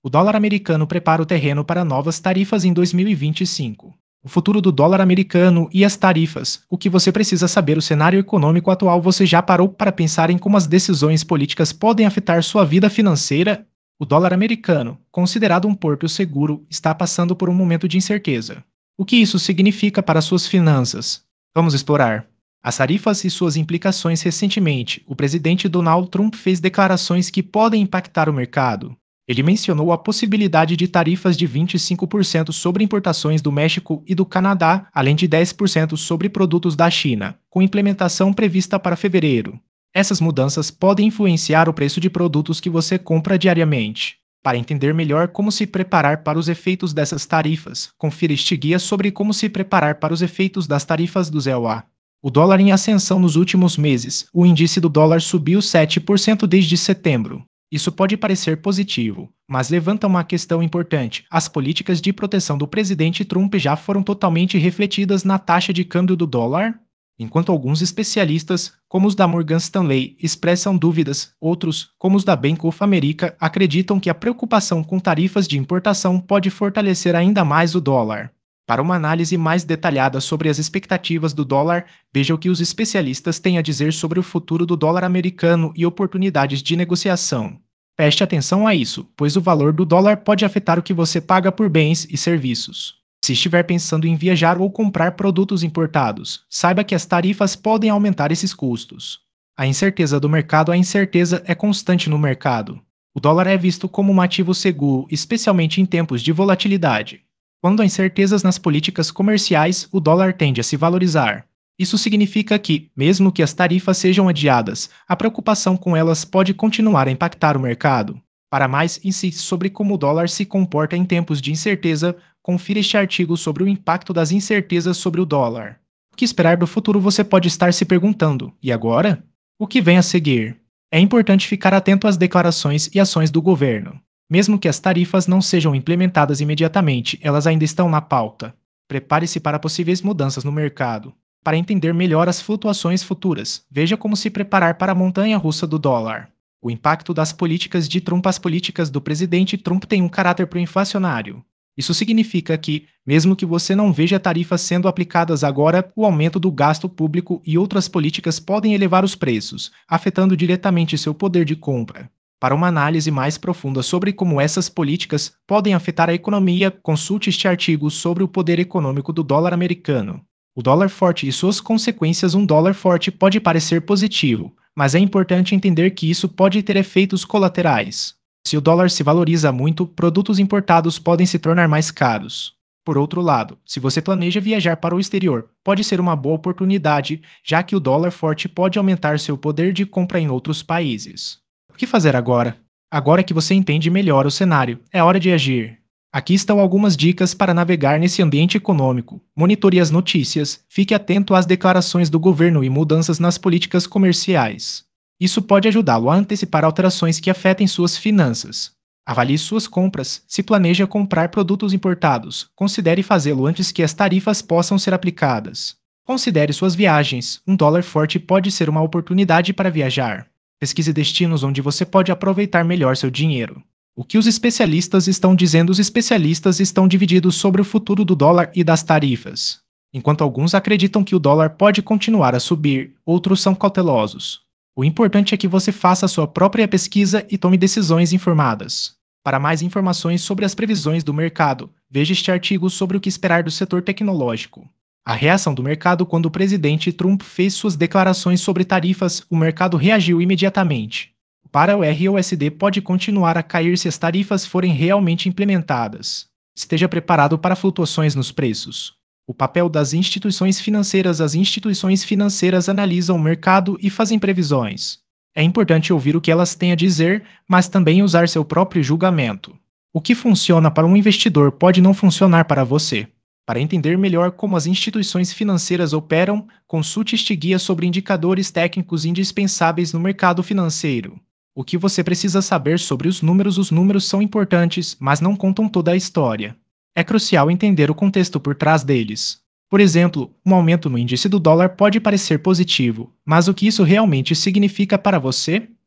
O dólar americano prepara o terreno para novas tarifas em 2025. O futuro do dólar americano e as tarifas. O que você precisa saber o cenário econômico atual? Você já parou para pensar em como as decisões políticas podem afetar sua vida financeira? O dólar americano, considerado um porto seguro, está passando por um momento de incerteza. O que isso significa para suas finanças? Vamos explorar. As tarifas e suas implicações. Recentemente, o presidente Donald Trump fez declarações que podem impactar o mercado. Ele mencionou a possibilidade de tarifas de 25% sobre importações do México e do Canadá, além de 10% sobre produtos da China, com implementação prevista para fevereiro. Essas mudanças podem influenciar o preço de produtos que você compra diariamente. Para entender melhor como se preparar para os efeitos dessas tarifas, confira este guia sobre como se preparar para os efeitos das tarifas do ZEUA. O dólar em ascensão nos últimos meses. O índice do dólar subiu 7% desde setembro. Isso pode parecer positivo, mas levanta uma questão importante. As políticas de proteção do presidente Trump já foram totalmente refletidas na taxa de câmbio do dólar? Enquanto alguns especialistas, como os da Morgan Stanley, expressam dúvidas, outros, como os da Bank of America, acreditam que a preocupação com tarifas de importação pode fortalecer ainda mais o dólar. Para uma análise mais detalhada sobre as expectativas do dólar, veja o que os especialistas têm a dizer sobre o futuro do dólar americano e oportunidades de negociação. Preste atenção a isso, pois o valor do dólar pode afetar o que você paga por bens e serviços. Se estiver pensando em viajar ou comprar produtos importados, saiba que as tarifas podem aumentar esses custos. A incerteza do mercado. A incerteza é constante no mercado. O dólar é visto como um ativo seguro, especialmente em tempos de volatilidade. Quando há incertezas nas políticas comerciais, o dólar tende a se valorizar. Isso significa que, mesmo que as tarifas sejam adiadas, a preocupação com elas pode continuar a impactar o mercado. Para mais insights sobre como o dólar se comporta em tempos de incerteza, confira este artigo sobre o impacto das incertezas sobre o dólar. O que esperar do futuro? Você pode estar se perguntando. E agora? O que vem a seguir? É importante ficar atento às declarações e ações do governo. Mesmo que as tarifas não sejam implementadas imediatamente, elas ainda estão na pauta. Prepare-se para possíveis mudanças no mercado. Para entender melhor as flutuações futuras, veja como se preparar para a montanha-russa do dólar. O impacto das políticas de Trump. As políticas do presidente Trump têm um caráter pró-inflacionário. Isso significa que, mesmo que você não veja tarifas sendo aplicadas agora, o aumento do gasto público e outras políticas podem elevar os preços, afetando diretamente seu poder de compra. Para uma análise mais profunda sobre como essas políticas podem afetar a economia, consulte este artigo sobre o poder econômico do dólar americano. O dólar forte e suas consequências. Um dólar forte pode parecer positivo, mas é importante entender que isso pode ter efeitos colaterais. Se o dólar se valoriza muito, produtos importados podem se tornar mais caros. Por outro lado, se você planeja viajar para o exterior, pode ser uma boa oportunidade, já que o dólar forte pode aumentar seu poder de compra em outros países. O que fazer agora? Agora que você entende melhor o cenário, é hora de agir. Aqui estão algumas dicas para navegar nesse ambiente econômico. Monitore as notícias, fique atento às declarações do governo e mudanças nas políticas comerciais. Isso pode ajudá-lo a antecipar alterações que afetem suas finanças. Avalie suas compras. Se planeja comprar produtos importados, considere fazê-lo antes que as tarifas possam ser aplicadas. Considere suas viagens. Um dólar forte pode ser uma oportunidade para viajar. Pesquise destinos onde você pode aproveitar melhor seu dinheiro. O que os especialistas estão dizendo? Os especialistas estão divididos sobre o futuro do dólar e das tarifas. Enquanto alguns acreditam que o dólar pode continuar a subir, outros são cautelosos. O importante é que você faça a sua própria pesquisa e tome decisões informadas. Para mais informações sobre as previsões do mercado, veja este artigo sobre o que esperar do setor tecnológico. A reação do mercado. Quando o presidente Trump fez suas declarações sobre tarifas, o mercado reagiu imediatamente. Para o RUSD pode continuar a cair se as tarifas forem realmente implementadas. Esteja preparado para flutuações nos preços. O papel das instituições financeiras. As instituições financeiras analisam o mercado e fazem previsões. É importante ouvir o que elas têm a dizer, mas também usar seu próprio julgamento. O que funciona para um investidor pode não funcionar para você. Para entender melhor como as instituições financeiras operam, consulte este guia sobre indicadores técnicos indispensáveis no mercado financeiro. O que você precisa saber sobre os números? Os números são importantes, mas não contam toda a história. É crucial entender o contexto por trás deles. Por exemplo, um aumento no índice do dólar pode parecer positivo, mas o que isso realmente significa para você?